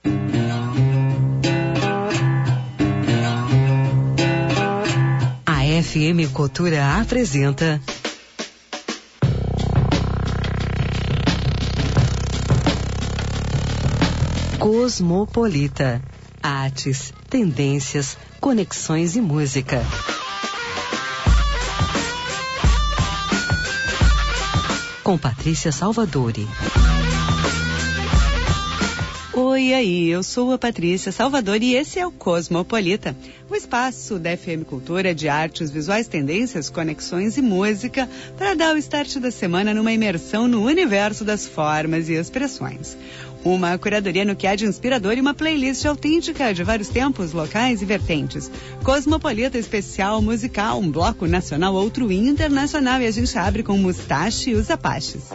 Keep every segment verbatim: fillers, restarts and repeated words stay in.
A F M Cultura apresenta Cosmopolita. Artes, tendências, conexões e música. Com Patrícia Salvadori. Oi, aí, eu sou a Patrícia Salvadori e esse é o Cosmopolita, o espaço da F M Cultura de artes visuais, tendências, conexões e música para dar o start da semana numa imersão no universo das formas e expressões. Uma curadoria no que há de inspirador e uma playlist autêntica de vários tempos, locais e vertentes. Cosmopolita especial musical, um bloco nacional, outro internacional, e a gente abre com Mustache e os Apaches.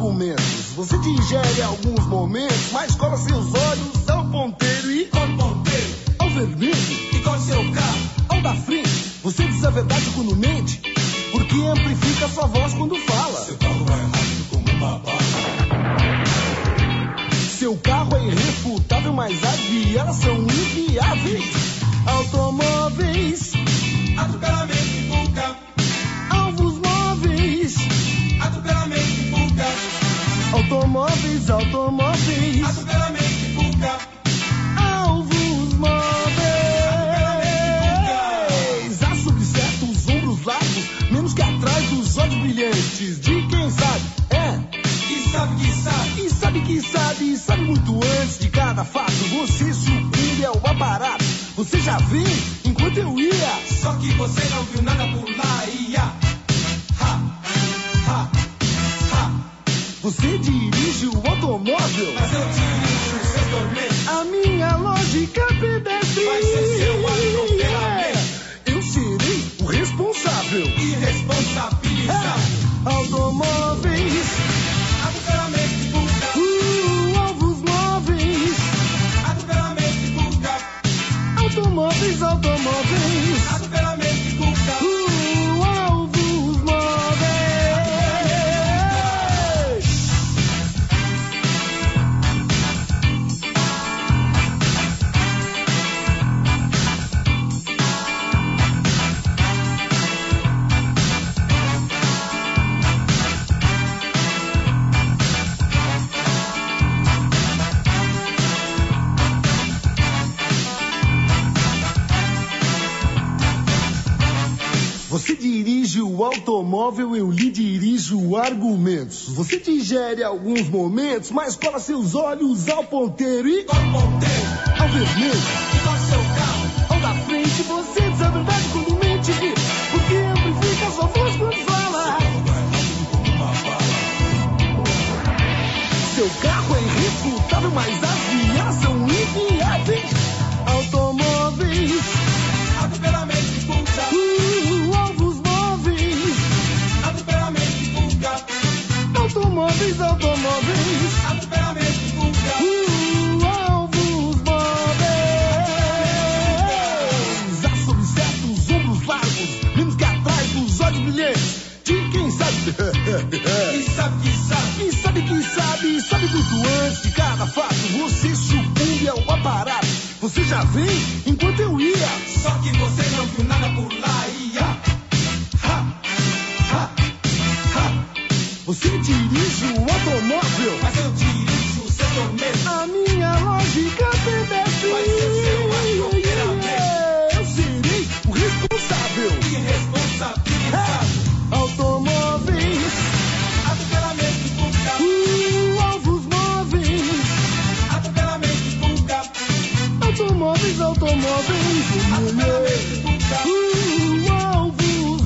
argumentos. Você digere alguns momentos, mas cola seus olhos ao ponteiro e... Qual ponteiro? Ao vermelho. E qual seu carro? Ao da frente. Você diz a verdade quando mente, porque amplifica sua voz quando fala. Seu carro é rápido como uma bala. Seu carro é irrefutável, mas as vielas são inviáveis. Automóveis, atropelamento e fuga. Alvos móveis, atropelamento e fuga. Automóveis, automóveis, atropelamento e fuga. Alvos móveis. Há sob certos ombros largos, menos que atrás dos olhos brilhantes de quem sabe, é. E sabe que sabe. E sabe que sabe, e sabe muito antes de cada fato. Você sucumbe ao aparato. Você já viu enquanto eu ia. Só que você não viu nada por lá. Ia. Ha, ha, ha. Você dirige o automóvel, mas eu dirijo o seu tormento. A minha lógica pedestre vai ser seu atropelamento. Eu serei o responsável. Irresponsabilizar. É. Automóveis, atropelamento e fuga. Uh, alvos móveis, atropelamento e fuga. Automóveis, automóveis, atropelamento e fuga. Uh, alvos móveis. Você dirige o automóvel, eu lhe dirijo argumentos. Você digere alguns momentos, mas cola seus olhos ao ponteiro e... Qual ponteiro? Ao vermelho. E qual seu carro? Ao da frente, você diz a verdade quando mente, porque amplifica sua voz quando fala. Seu carro é irrefutável, mas as vias são inviáveis. Automóveis, atropelamento e fuga. Uh, alvos móveis, atropelamento e fuga. Automóveis, automóveis, atropelamento e fuga. Uh, alvos móveis. Há sob certos ombros largos, menos que atrás dos olhos brilhantes de quem sabe. E sabe que sabe. E sabe que sabe, sabe muito antes de cada fato. Você sucumbe ao aparato. Você já vem enquanto eu ia. Só que você não viu nada por lá. Ia. Ha, ha, ha. Você dirige o automóvel, mas eu dirijo o seu tormento. A minha lógica pedestre vai ser seu atropelamento. Eu serei o responsável. Irresponsabilizado. Automóveis, atropelamento e fuga. Uh, alvos móveis, atropelamento e fuga. Automóveis, automóveis, atropelamento e fuga. Uh, alvos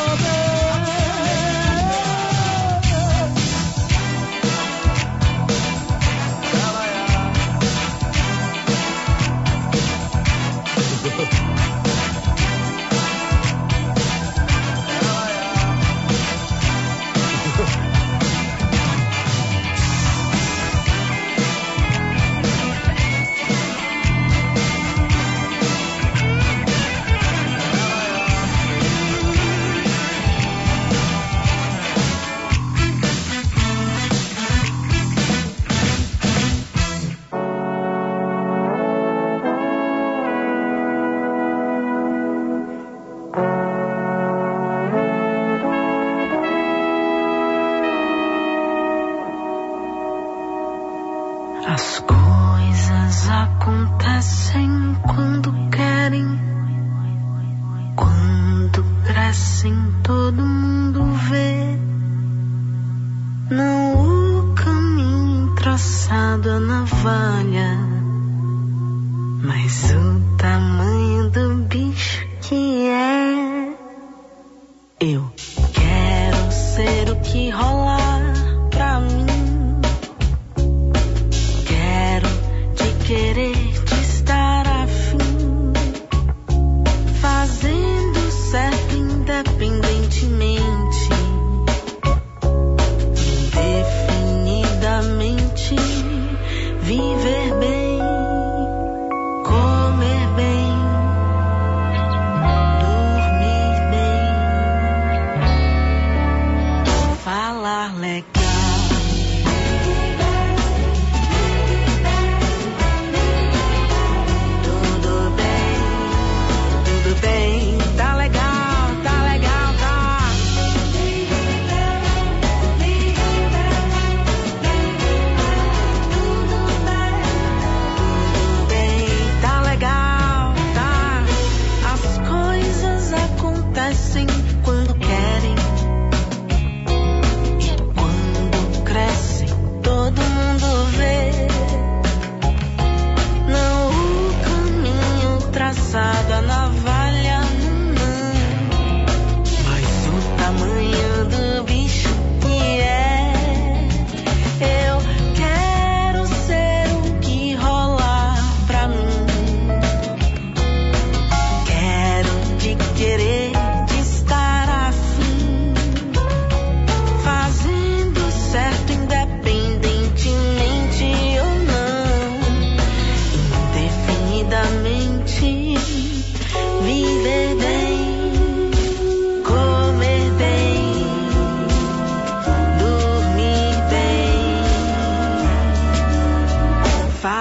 As coisas acontecem quando querem, quando crescem todo mundo vê. Não o caminho traçado a navalha, mas o tamanho do bicho que é. Eu quero ser o que rolar pra mim. Querer te estar afim, fazendo certo independentemente, indefinido.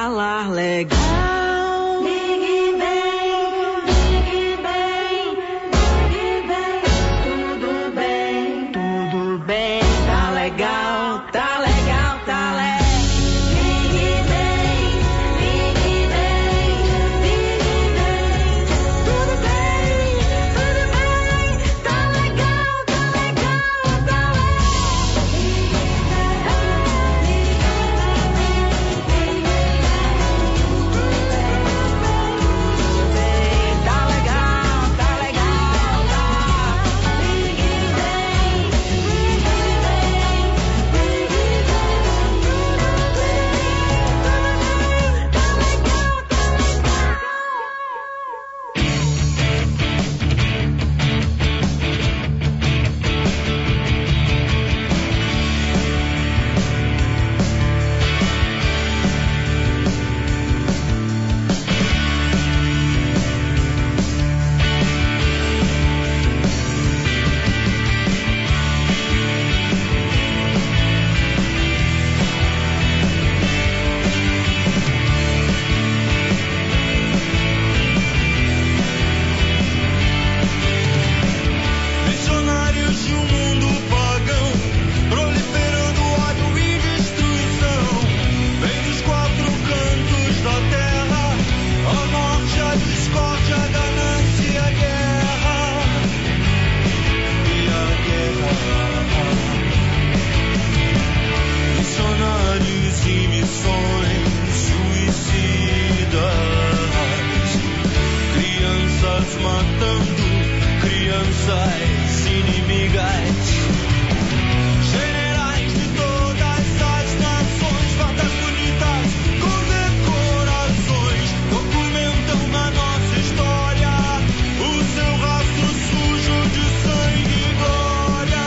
falar legal. Big Bang, Big Bang, Big Bang. Tudo bem, tudo bem. Tá legal, tá legal, tá legal. Big Bang, Big Bang, Big Bang. Tudo bem, tudo bem. Tá legal, tá legal, tá legal. Tá legal, tá legal, tá. Big Bang, Big Bang, Big Bang. Tudo bem, tudo bem. Tá legal, Missionários de um mundo pagão, proliferando ódio e destruição. Vem dos quatro cantos da terra, a morte, a discórdia, a ganância e a guerra. E a guerra. Missionários e missões suicidas, crianças matando crianças inimigas, generais de todas as nações, fardas bonitas com decorações, documentam na nossa história o seu rastro sujo de sangue e glória.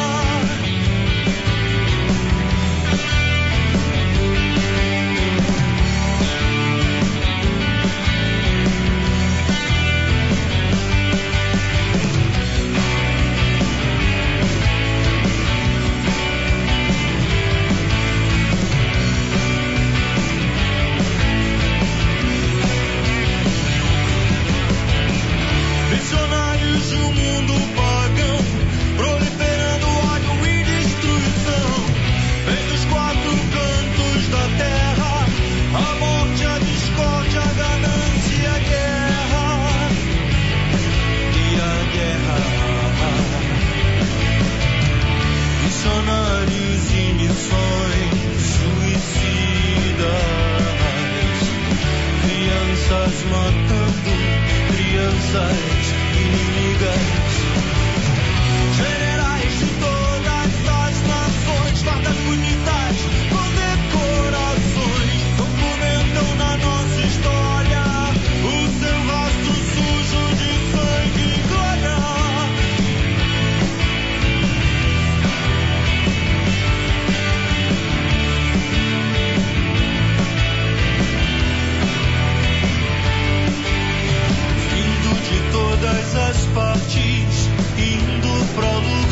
Missionários de um mundo pagão, proliferando ódio e destruição. Vem dos quatro cantos da terra, a morte, a discórdia, a ganância e a guerra. E a guerra. Missionários e missões suicidas, crianças matando crianças inimigas, generais de todas as nações, fardas bonitas com decorações, documentam na nossa história o seu rastro sujo de sangue e glória. Vindo de todas as partes, indo pro lugar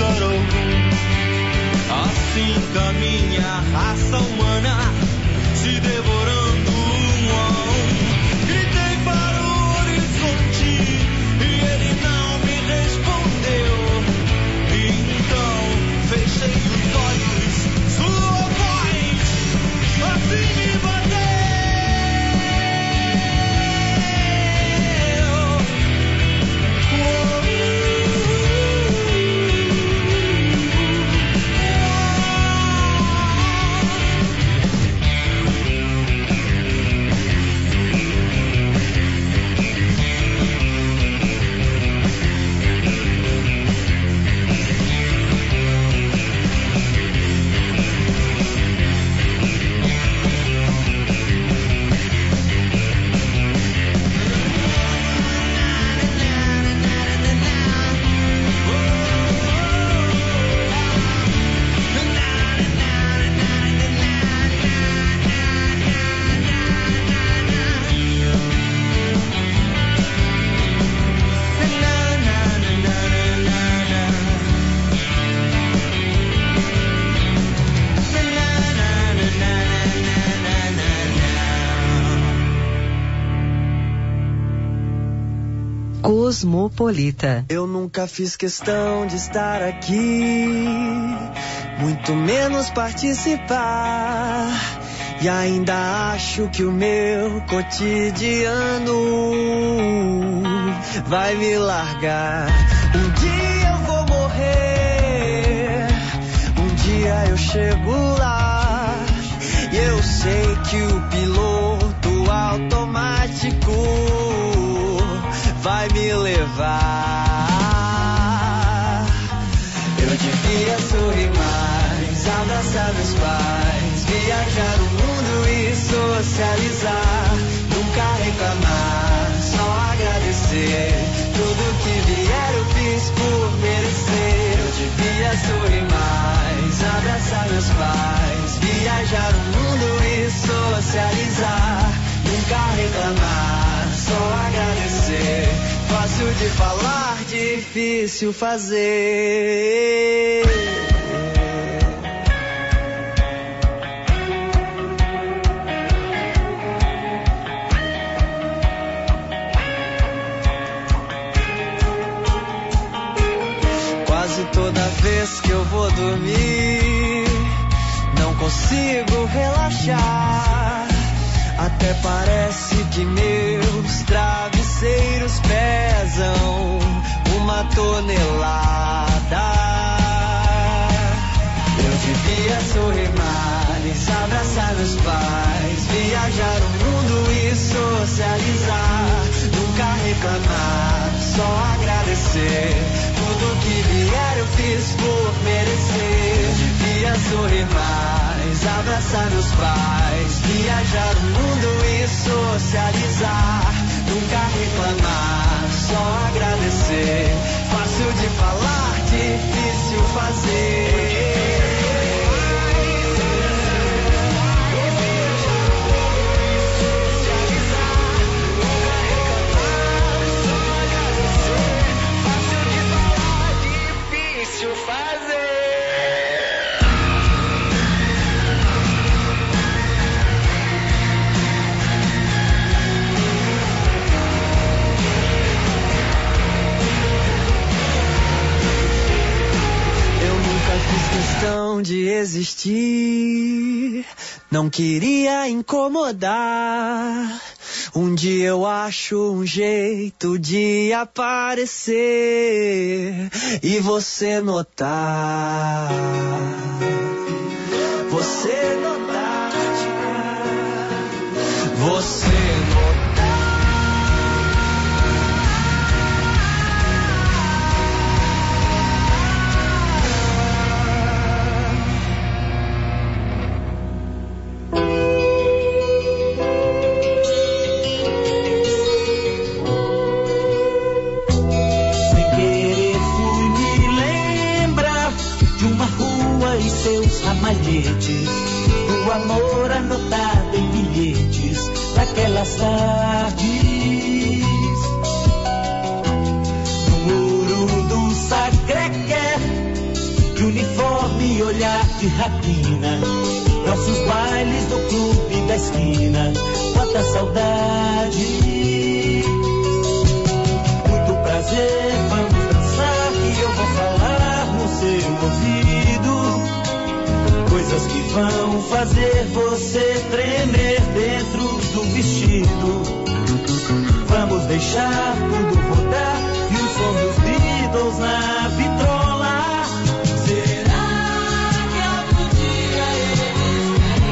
Cosmopolita. Eu nunca fiz questão de estar aqui, muito menos participar. E ainda acho que o meu cotidiano vai me largar. Um dia eu vou morrer, um dia eu chego lá. E eu sei que o piloto automático vai me levar. Eu devia sorrir mais, abraçar meus pais, viajar o mundo e socializar. Nunca reclamar, só agradecer. Tudo que vier eu fiz por merecer. Eu devia sorrir mais, abraçar meus pais, viajar o mundo e socializar. Nunca reclamar, só agradecer. Fácil de falar, difícil fazer. Quase toda vez que eu vou dormir, não consigo relaxar. Até parece que meus travesseiros pesam uma tonelada. Eu devia sorrir mais, abraçar meus pais, viajar o mundo e socializar. Nunca reclamar, só agradecer. Tudo que vier eu fiz por merecer. Eu devia sorrir mais, abraçar meus pais, viajar o mundo e socializar. Nunca reclamar, só agradecer. Fácil de falar, difícil fazer. Questão de existir, não queria incomodar. Um dia eu acho um jeito de aparecer e você notar. Você notar, você notar. Seus ramalhetes, o amor anotado em bilhetes daquelas tardes. No muro do Sacré-Cœur, de uniforme e olhar de rapina, nossos bailes no clube da esquina, quanta saudade. Muito prazer, vamos dançar e eu vou falar no seu ouvido coisas que vão fazer você tremer dentro do vestido. Vamos deixar tudo rodar e o som dos Beatles na vitrola. Será que algum dia eles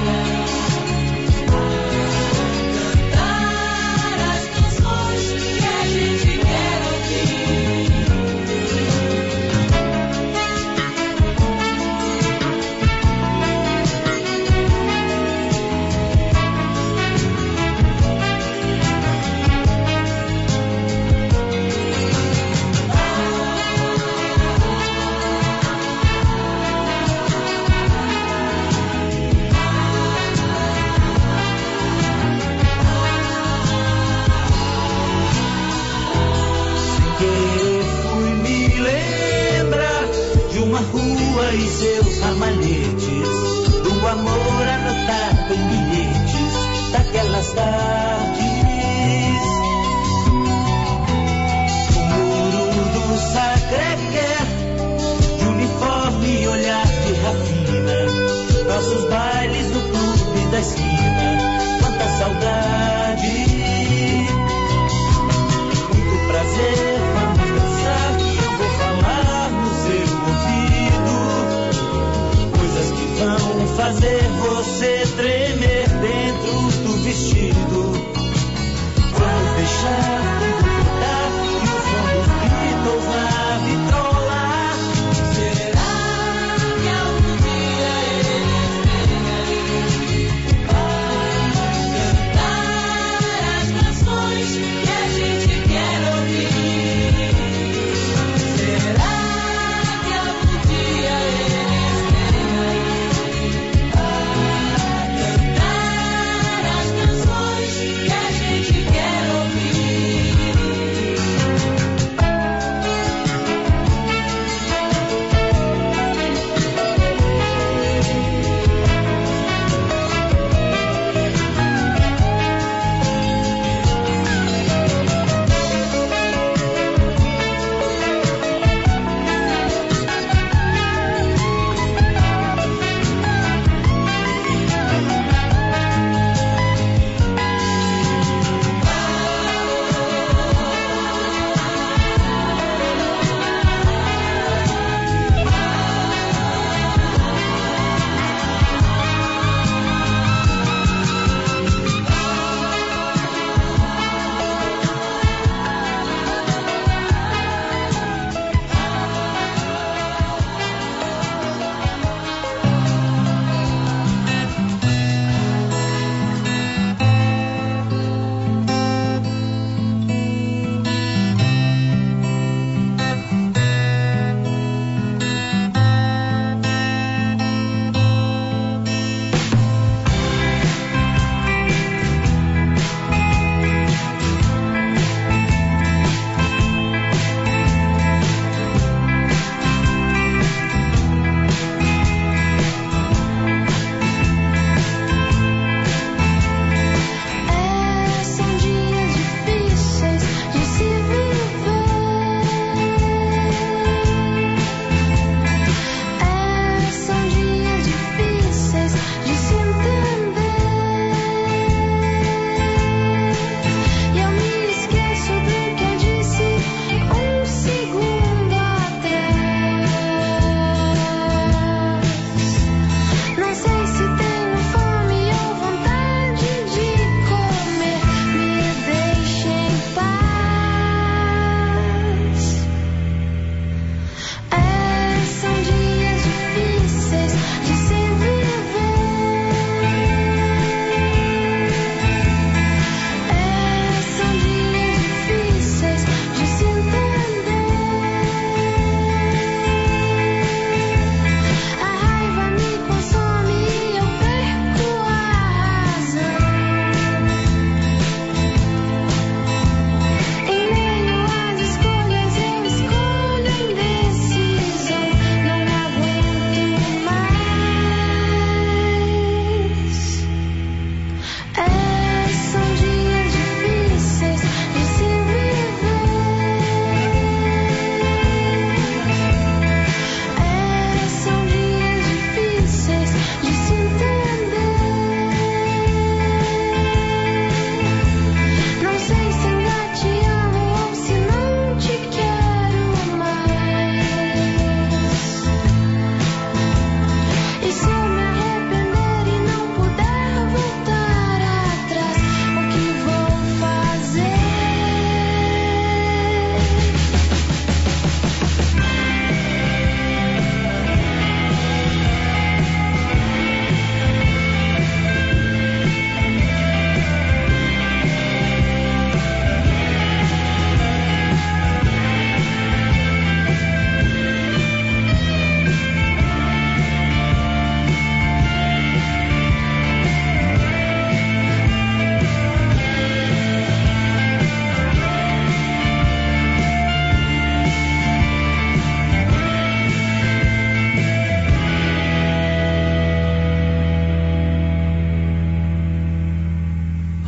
vão cantar as canções que a gente quer ouvir? E seus ramalhetes, do amor anotado em bilhetes daquelas tardes.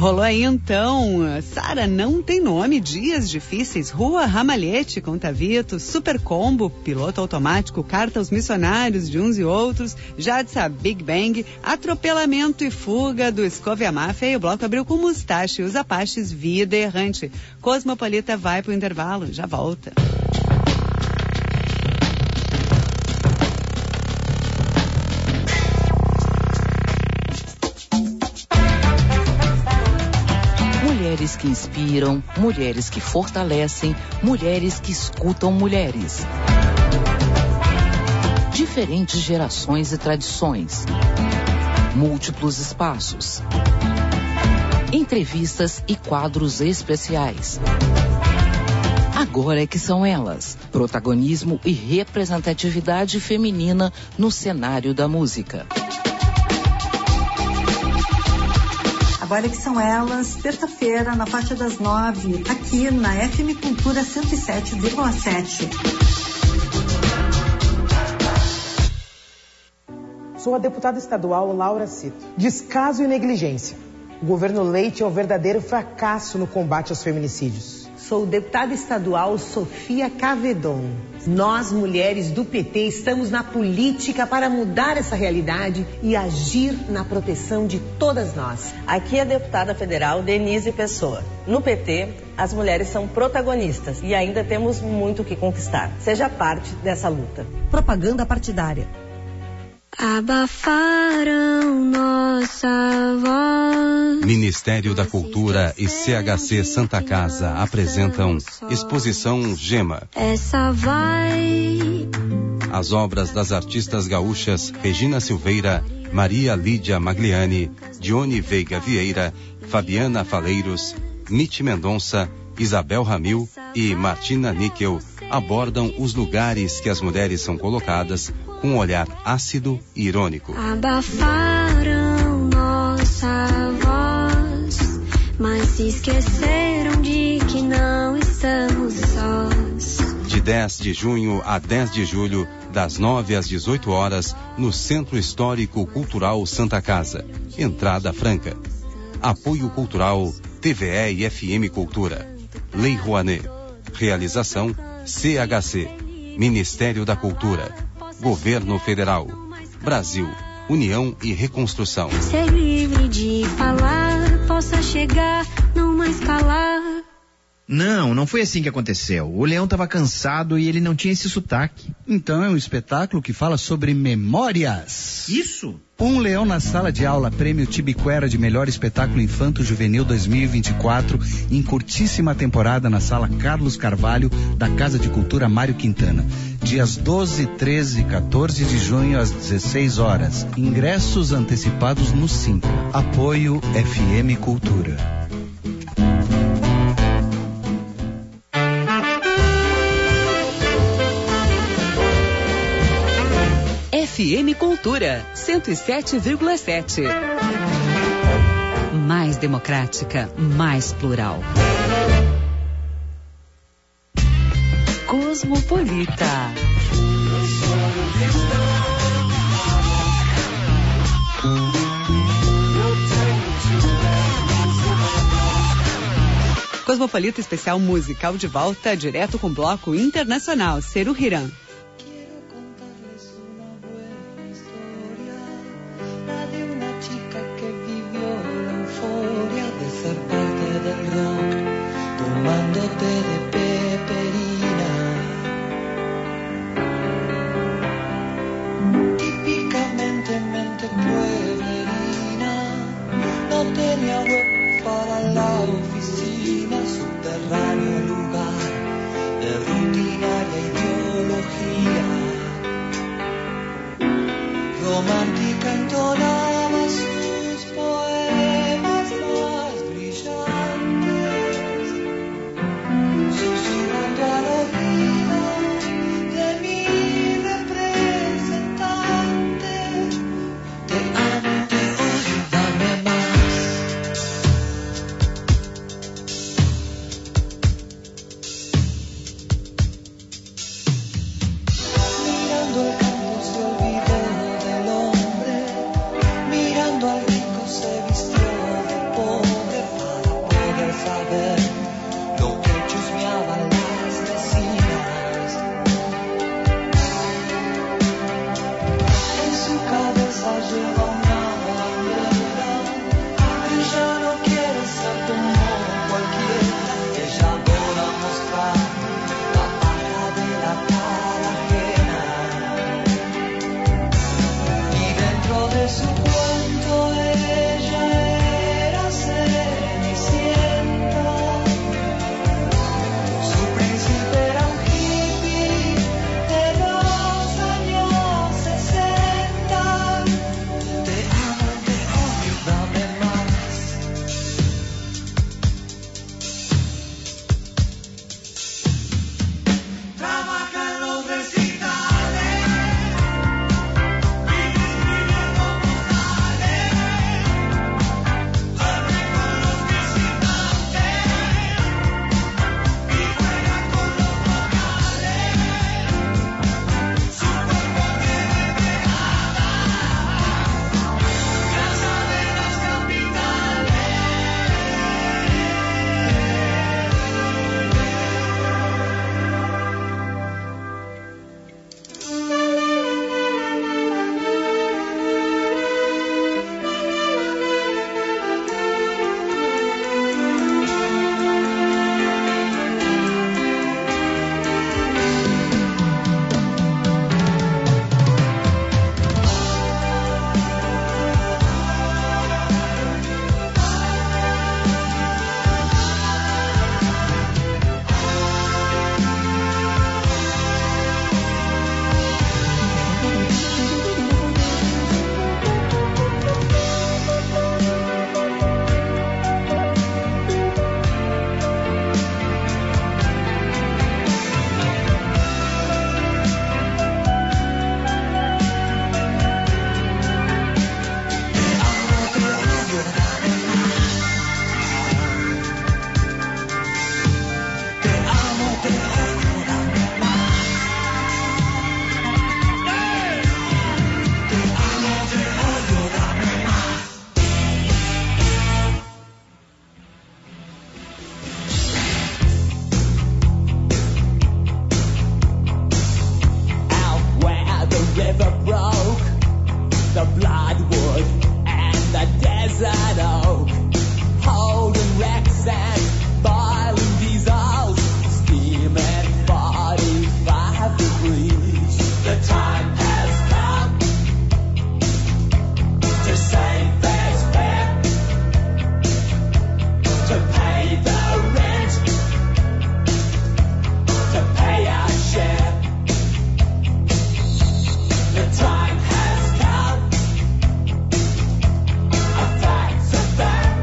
Rolou aí então, Sara Não Tem Nome, Dias Difíceis, Rua Ramalhete com Tavito, Super Combo, Piloto Automático, Carta aos Missionários de Uns e Outros, Jadsa Big Bang, Atropelamento e Fuga do Escove a Máfia, e o bloco abriu com Mustache, Os Apaches, Vida Errante. Cosmopolita vai pro intervalo, já volta. Mulheres que inspiram, mulheres que fortalecem, mulheres que escutam mulheres. Diferentes gerações e tradições. Múltiplos espaços. Entrevistas e quadros especiais. Agora é que são elas, protagonismo e representatividade feminina no cenário da música. Agora que são elas, terça-feira, na faixa das nove, aqui na F M Cultura cento e sete vírgula sete. Sou a deputada estadual Laura Cito. Descaso e negligência. O governo Leite é um verdadeiro fracasso no combate aos feminicídios. Sou deputada estadual Sofia Cavedon. Nós, mulheres do P T, estamos na política para mudar essa realidade e agir na proteção de todas nós. Aqui é a deputada federal Denise Pessoa. No P T, as mulheres são protagonistas e ainda temos muito o que conquistar. Seja parte dessa luta. Propaganda partidária. Abafaram nossa voz. Ministério da Cultura e C H C Santa Casa apresentam Exposição Gema. Essa vai. As obras das artistas gaúchas Regina Silveira, Maria Lídia Magliani, Dione Veiga Vieira, Fabiana Faleiros, Mitty Mendonça, Isabel Ramil e Martina Níquel abordam os lugares que as mulheres são colocadas com um olhar ácido e irônico. Abafaram nossa voz, mas se esqueceram de que não estamos sós. De dez de junho a dez de julho, das nove às dezoito horas, no Centro Histórico Cultural Santa Casa. Entrada franca. Apoio Cultural, T V E e F M Cultura. Lei Rouanet. Realização C H C. Ministério da Cultura. Governo Federal. Brasil. União e Reconstrução. Ser livre de falar, possa chegar, não mais calar. Não, não foi assim que aconteceu. O leão estava cansado e ele não tinha esse sotaque. Então é um espetáculo que fala sobre memórias. Isso? Um Leão na Sala de Aula, prêmio Tibiquera de melhor espetáculo infanto-juvenil dois mil e vinte e quatro, em curtíssima temporada na Sala Carlos Carvalho, da Casa de Cultura Mário Quintana. Dias doze, treze e quatorze de junho, às dezesseis horas. Ingressos antecipados no Simpla. Apoio F M Cultura. F M Cultura cento e sete vírgula sete. Mais democrática, mais plural. Cosmopolita. Cosmopolita especial musical de volta, direto com bloco internacional, Seru Hiran. Subterráneo lugar de rutinaria ideología. saber lo que chusmeaban las vecinas. En su cabeza lleva una bandera. Ella no quiere ser como cualquiera. Ella adora mostrar la paja de la cara ajena. Y dentro de su cuento ella era Cenicienta. Su príncipe era un hippie de los años sesenta. Te amo, te odio, dame más. Trabaja en los recitales, vive escribiendo postales, duerme con los visitantes y juega con los vocales. Su cuerpo tiene pegada, grasa de las capitales. Out where the river broke, the bloodwood and the desert oak, holding wrecks and boiling diesels, steaming forty-five degrees. The time has come to save this fare, to pay the rent, to pay our share. The time has come. A fact's a fact.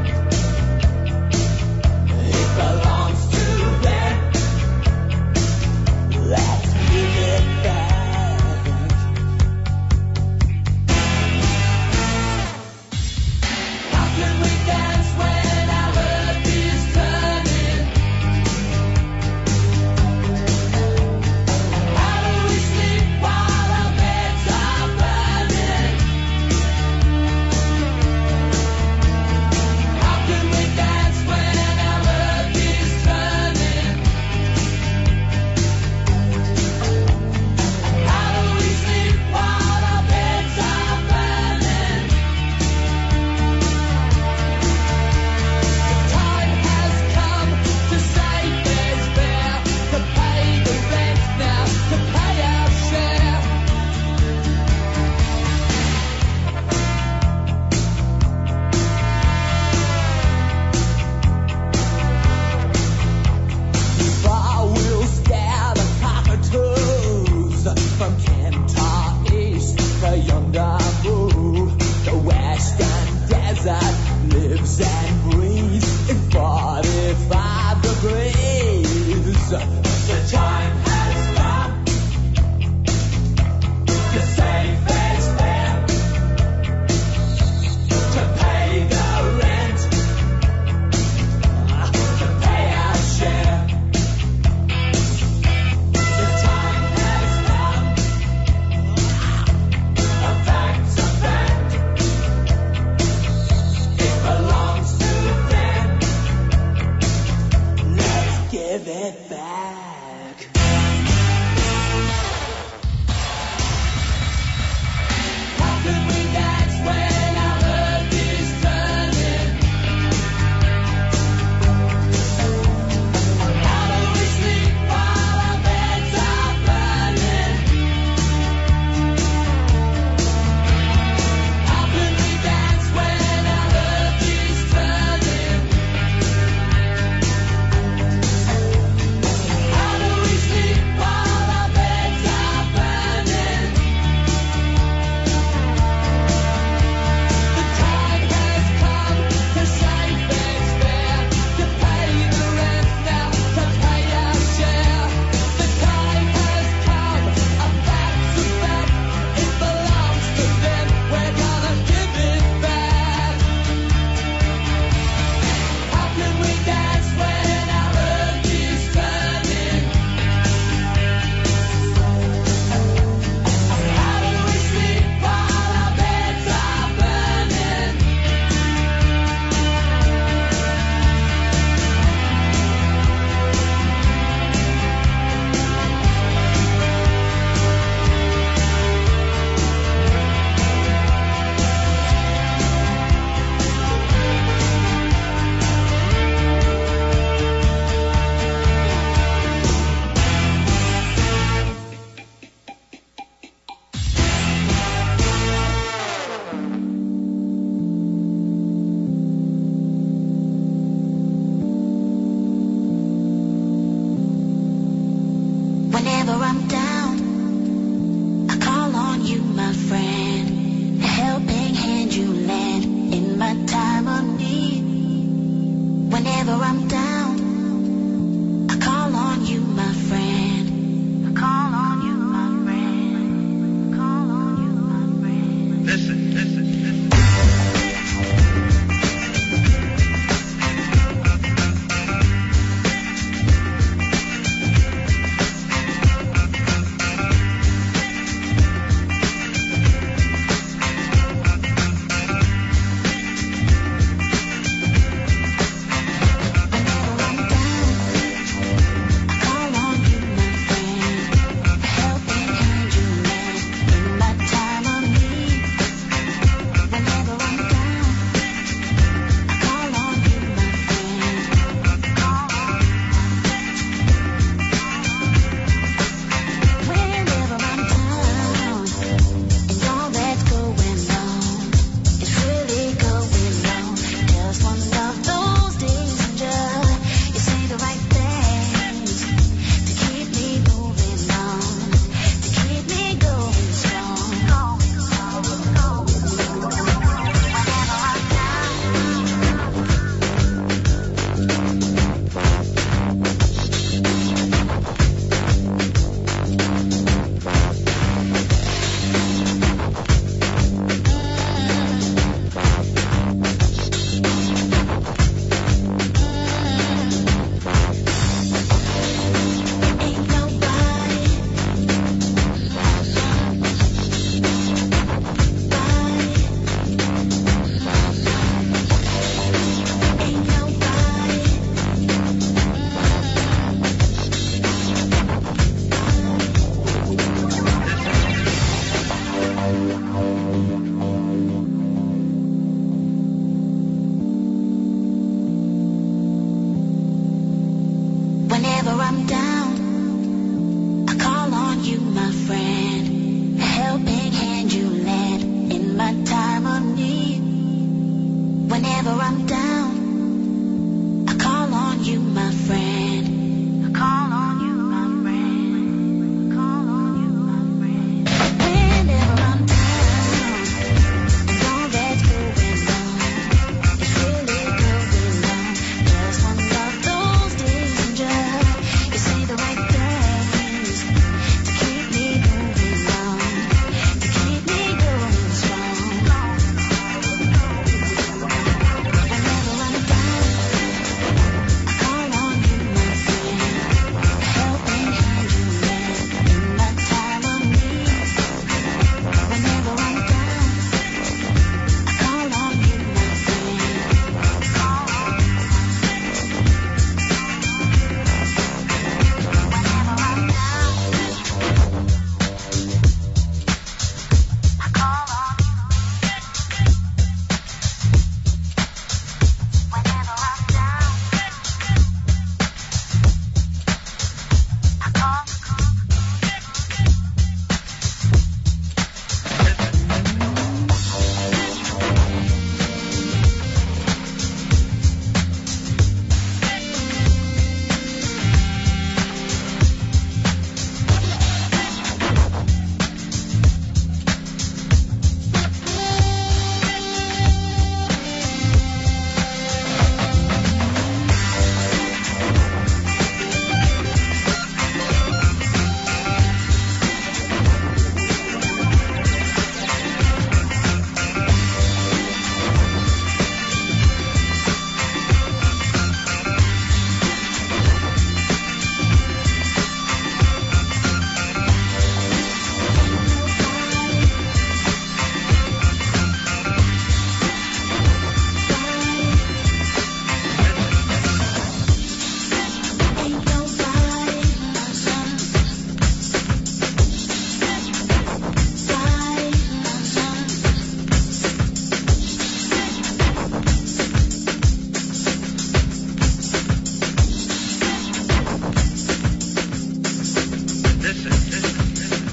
It belongs to them. Let's give it back. How can we dance when our earth is turning? How do we sleep while our beds are burning? How can we dance when our earth is turning? How do we sleep while our beds are burning? The time has come to save this fare, to pay the rent now, to pay our share. Far we'll scare the cockatoos from Kentar East to yonder move. The western desert lives and breathes in forty-five degrees. The time has come to save this fare, to pay the rent, to pay our share. The time has come. A fact's a fact. It belongs to them. it back. How can we dance when our earth is turning? How do we sleep while our beds are burning? How can we dance when our earth is turning? How do we sleep while our beds are burning? The time has come to save beds fair, to pay the rent now, to pay our share. The time has come, a fact's a fact, it belongs to them, we're gonna give it back. How can we dance when our earth is turning? How do we sleep while our beds are burning? Whenever I'm down, I call on you, my friend. A helping hand you lend in my time of need. Whenever I'm down, I call on you, my friend. I call on you, my friend. I call on you, my friend. Listen, listen, listen.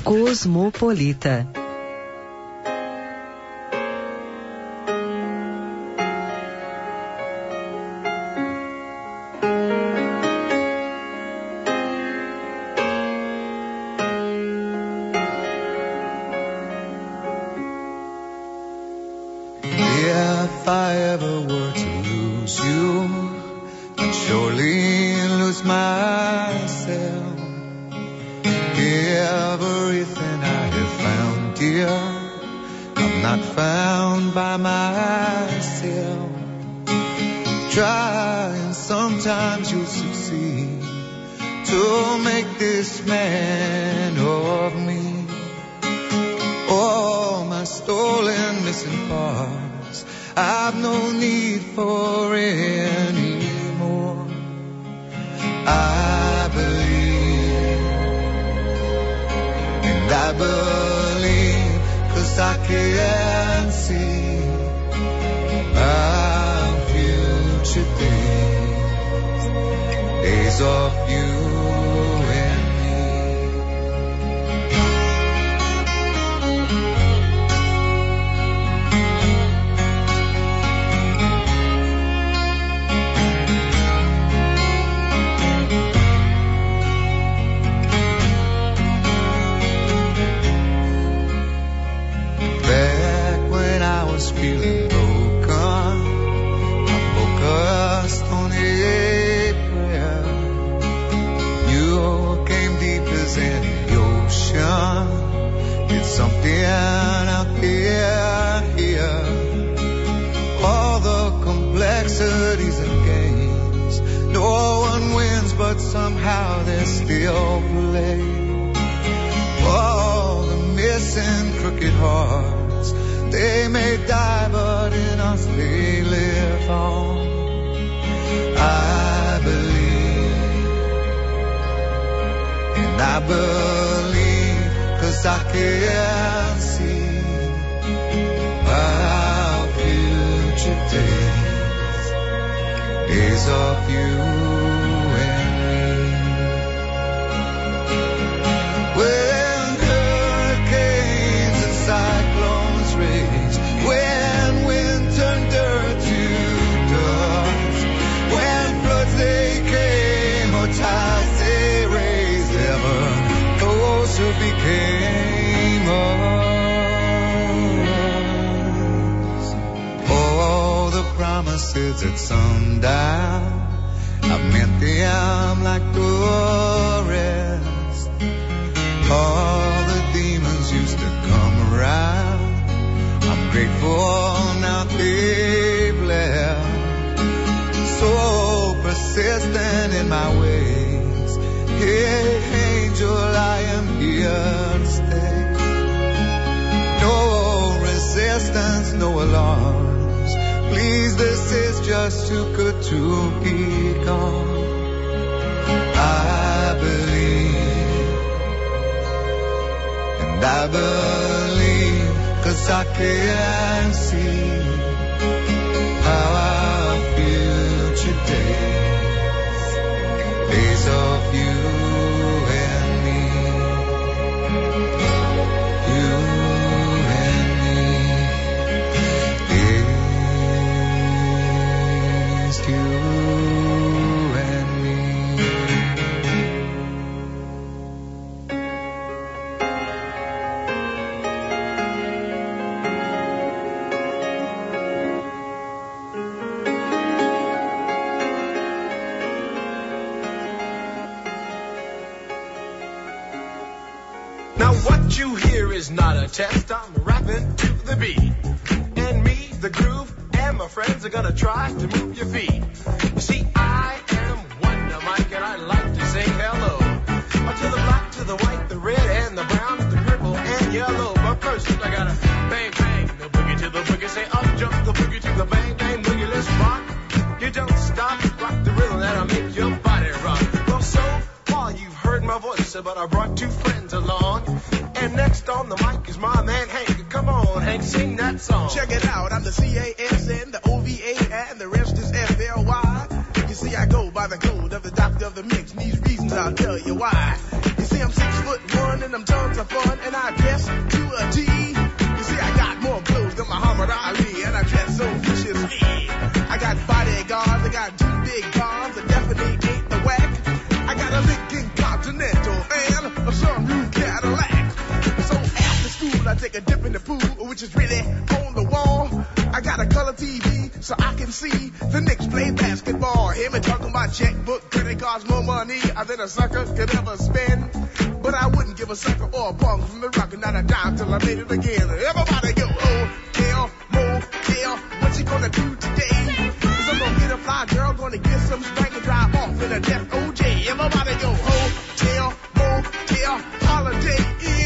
Cosmopolita. If I ever were to lose you, I'd surely lose myself. Everything I have found, dear, I'm not found by myself. Try and sometimes you'll succeed to make this man of me. All my stolen missing parts, I've no need for any more. I believe, and I believe, 'cause I can see our future days, days of you and feeling broken, I'm focused on a prayer. You came deep as any ocean, did something out there, here. All the complexities and games, no one wins, but somehow they're still played. All the missing crooked hearts, they may die, but in us they live on. I believe, and I believe, 'cause I can see our future days, days of you and me. When hurricanes and cyclones rage, when wind turned dirt to dust, when floods they came or tides they raised, ever those who became us. All the promises at sundown, I've meant them like tourists. All the demons used to come around, I'm grateful now they've left. So persistent in my ways, hey angel, I am here to stay. No resistance, no alarms, please, this is just too good to be gone. I believe, and I believe, 'cause I can see our future days, days of you and me, you and me, days, you and me. Now what you hear is not a test, I'm rapping to the beat. And me, the groove, and my friends are gonna try to move your feet. You see, I am Wonder Mike and I like to say hello. To the black, to the white, the red, and the brown, the purple, and yellow. But first I gotta bang, bang, the boogie to the boogie, say up, jump the boogie to the bang, bang, boogie, let's rock. You don't stop, rock the rhythm that'll make your body rock. Well, so far you've heard my voice, but I brought two friends along. And next on the mic is my man Hank. Come on, Hank, sing that song. Check it out, I'm the C A S N, the O V A, and the rest is F L Y. You see, I go by the code of the doctor of the mix, and these reasons I'll tell you why. You see, I'm six foot one run and I'm tons of fun, and I dress to a T. You see, I got more clothes than Muhammad Ali, and I dress so viciously. I got bodyguards, I got two big bombs, that definitely ain't the whack. I got a Lincoln Continental and a sunroof Cadillac. So after school, I take a dip in the pool, which is really on the wall. I got a color T V so I can see the Knicks play basketball. Hear me talking about checkbook, credit cards, more money than a sucker could ever spend. But I wouldn't give a sucker or a punk from the rock, not a dime till I made it again. Everybody go, hotel, motel, what you gonna do today? Cause I'm gonna get a fly girl, gonna get some spank and drive off in a death O J. Everybody go, hotel, motel, holiday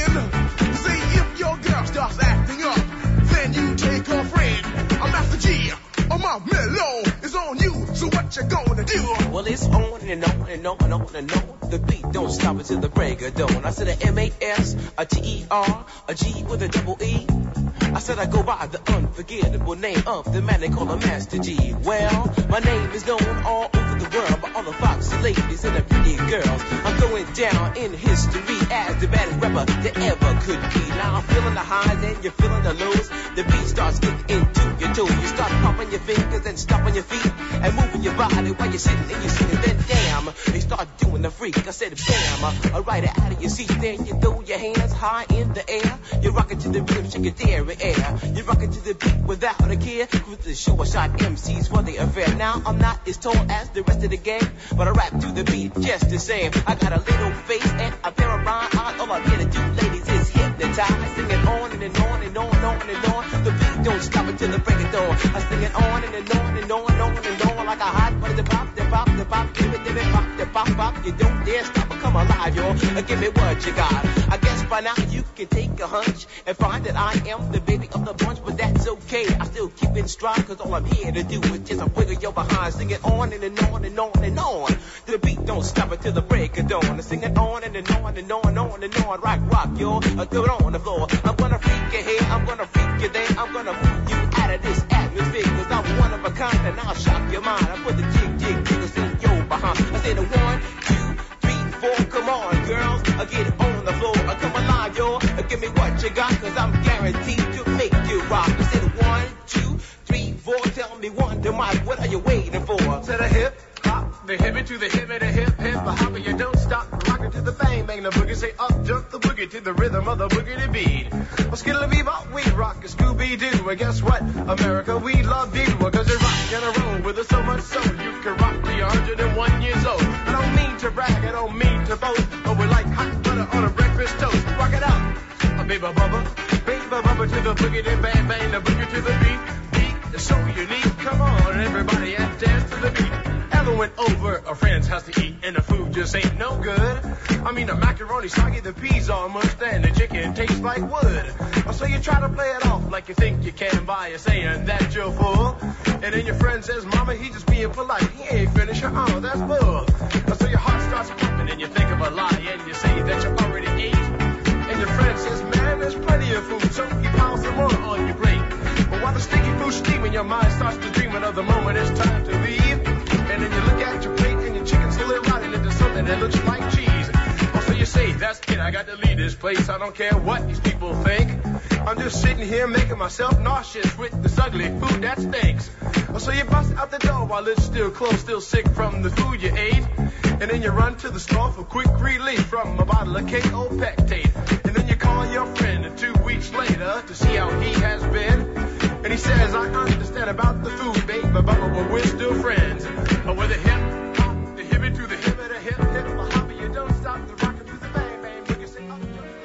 inn. See if your girl starts acting up, then you take her friend. I'm Master G, I'm my mellow, it's on you, so what you gonna do? Well, it's on and on and on and on and on. The beat don't stop until the break of dawn. I said a M A S, a T E R, a G with a double E. I said I go by the unforgettable name of the man they call a Master G. Well, my name is known all over the world by all the foxy ladies and the pretty girls. I'm going down in history as the baddest rapper that ever could be. Now I'm feeling the highs and you're feeling the lows. The beat starts getting into your toes. You start pumping your fingers and stomping your feet and moving your body while you're sitting and you're sitting. Then damn, they start doing the freak. I said bam, I ride it out of your seat. Then you throw your hands high in the air. You're rocking to the rhythm, shake your dairy air. You're rocking to the beat without a care. With the show I shot M Cs for the affair. Now I'm not as tall as the rest of the gang, but I rap to the beat just the same. I got a little face and a pair of rhyme eyes. All I'm here to do, ladies, is hypnotize. Sing it on and, and on and on and on and on. The beat don't stop until the break of dawn. I sing it on and, and on and on and on and on like a hot butter. The pop, the pop, the pop, give it, give it, pop, the pop, pop. You don't dare stop or come alive, y'all. Give me what you got. I guess by now you can take a hunch and find that I am the baby of the bunch, but that's okay. I still keep in stride, cause all I'm here to do is just a wiggle your behind. Sing it on and, and on and on and on. The beat don't stop until the break of dawn. I sing it on and, and on and on and on and on. Rock, rock, y'all. I throw it on the floor. I'm gonna freak you here, I'm gonna freak you there. I'm gonna move you out of this atmosphere, cause I'm one of a kind and I'll shock your mind. I put the jig, jig, jiggles in your behind. I say the one, two, three, four, come on, girls. I get it on the floor. I come alive, y'all. Give me what you got, cause I'm guaranteed to make you rock. I said one, two, three, four. Tell me one, to Mike, what are you waiting for? To the hip, hop, the hippie to the hippie, the hip, hip, a hopper, you don't stop. Rockin' to the bang, bang, the boogie, say up, jump the boogie to the rhythm of the boogie to beat. Well, skittle bebop, we rock a Scooby-Doo. And guess what? America, we love you. Cause you rock in a row with us so much so you can rock till you're one hundred one years old. I don't mean to brag, I don't mean to boast, but we're like hot butter on a breakfast toast. Rock it out, a baby bubba, baby bubba to the boogie, then bang, bang, the boogie to the beat. Beat is so unique, come on, everybody, and dance to the beat. Ever went over a friend's house to eat and the food just ain't no good? I mean the macaroni soggy, the peas are mushed, and the chicken tastes like wood. So you try to play it off like you think you can by saying that you're full. And then your friend says, mama, he just being polite, he ain't finished, oh, that's bull. So your heart starts pumping and you think of a lie and you say that you already ate. And your friend says, man, there's plenty of food, so you pile some more on your plate. But while the sticky food's steaming, your mind starts to dreaming of the moment it's time to leave. And then you look at your plate and your chicken's slowly rotting into something that looks like cheese. Oh, so you say, that's it, I got to leave this place. I don't care what these people think. I'm just sitting here making myself nauseous with this ugly food that stinks. Oh, so you bust out the door while it's still closed, still sick from the food you ate. And then you run to the store for quick relief from a bottle of K O Pectate. And then you call your friend two weeks later to see how he has been. And he says, I understand about the food, babe, but we're still friends. But with a hip, hop, the hippie to the hippie, the hip, hip, the hopper, you don't stop the rockin' to the bang, bang, boogie, say up,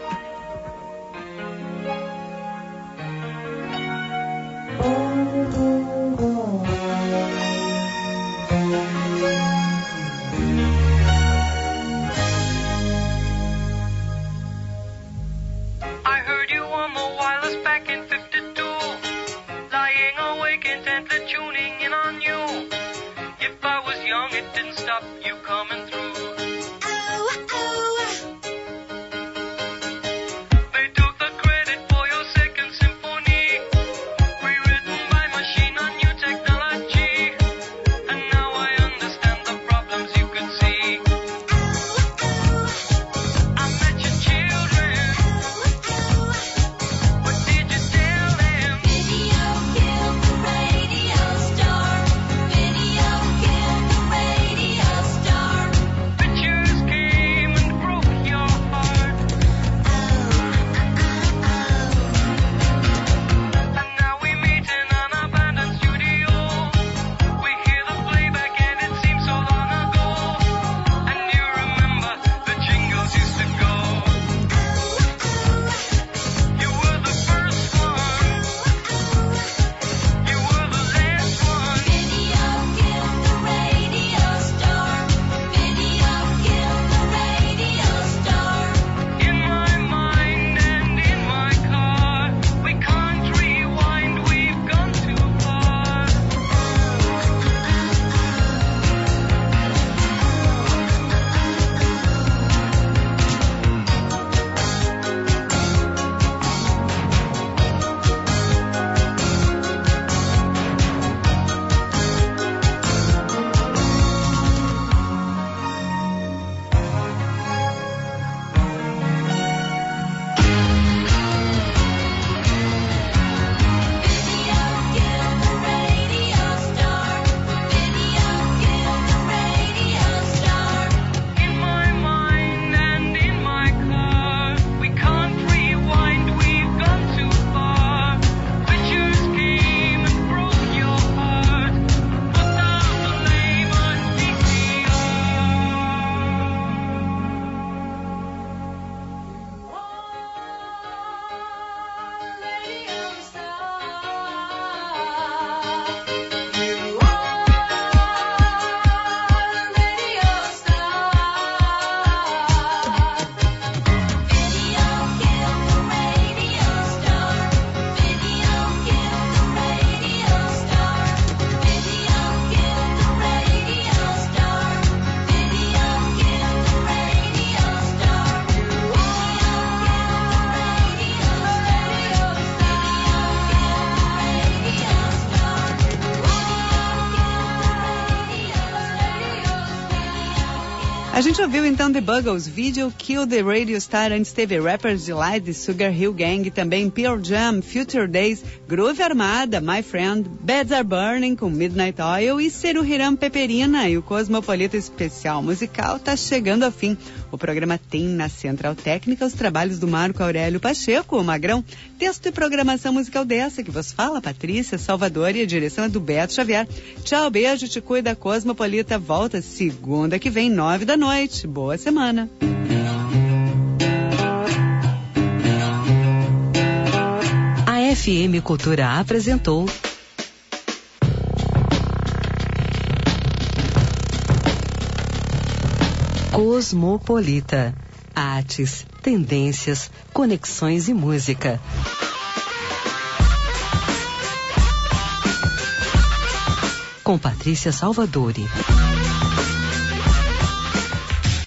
I heard you on the wireless back in fifty-two, lying awake intently tuning in on you. If I A gente ouviu então The Buggles, Video Kill the Radio Star, antes teve Rapper's Delight, The Sugar Hill Gang, também Pearl Jam, Future Days, Groove Armada, My Friend, Beds Are Burning com Midnight Oil e Ceru Hiram Peperina. E o Cosmopolita Especial Musical tá chegando ao fim. O programa tem na Central Técnica os trabalhos do Marco Aurélio Pacheco, o Magrão, texto e programação musical dessa que vos fala, Patrícia Salvador, e a direção é do Beto Xavier. Tchau, beijo, te cuida, Cosmopolita volta segunda que vem, nove da noite. Boa semana. A F M Cultura apresentou Cosmopolita. Artes, tendências, conexões e música. Com Patrícia Salvadori.